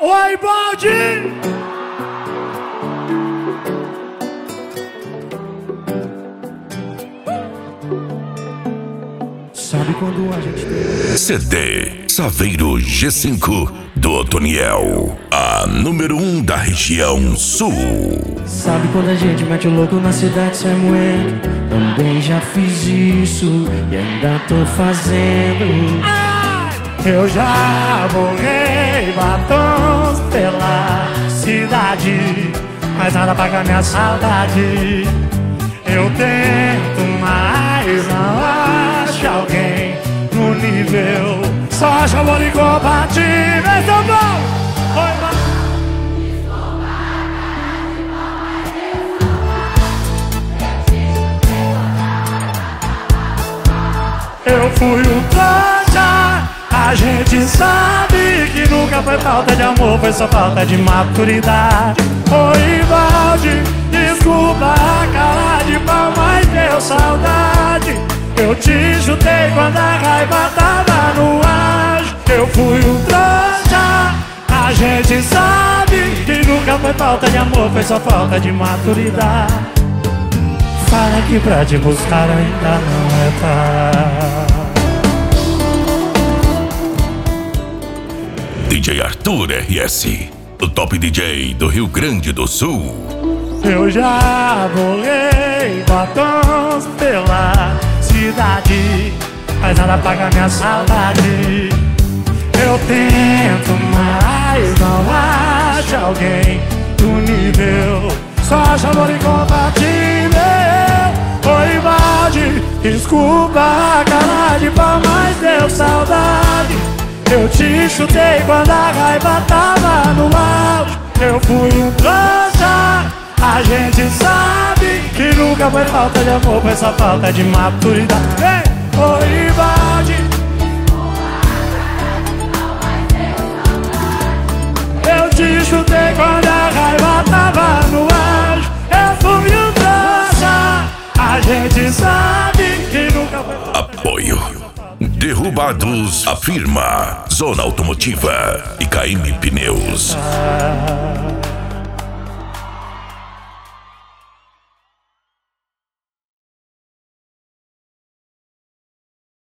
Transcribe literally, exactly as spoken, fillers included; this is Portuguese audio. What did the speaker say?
Oi, Baldi! Sabe quando a gente tem... C D Saveiro G cinco do Otoniel, a número um da região sul. Sabe quando a gente mete o louco na cidade sem moeda? Também já fiz isso e ainda tô fazendo. Eu já borrei batons pela cidade, mas nada paga minha saudade. Eu tento, mas não acho alguém no nível. Só acho amor incompatível. Então bom! Oi, mano. Eu fui um trouxa. A gente sabe que nunca foi falta de amor, foi só falta de maturidade. Oi, Valde, desculpa a cara de pau, mas deu saudade. Eu te chutei quando a raiva tava no auge. Eu fui um trouxa. A gente sabe que nunca foi falta de amor, foi só falta de maturidade. Fala que pra te buscar ainda não é tarde. D J Arthur R S, o top D J do Rio Grande do Sul. Eu já borrei batons pela cidade, mas nada paga minha saudade. Eu tento, mas não acho alguém do nível. Só acho amor incompatível. Oi, Valde, desculpa a cara de pau, mas deu saudade. Eu te chutei quando a raiva tava no auge. Eu fui um trouxa. A gente sabe que nunca foi falta de amor, foi só falta de maturidade. Ei, oi, Valde. Eu te chutei quando a raiva tava no auge. Eu fui um trouxa. A gente sabe que nunca foi falta. Apoio Derrubados, Afirma, Zona Automotiva e K M Pneus.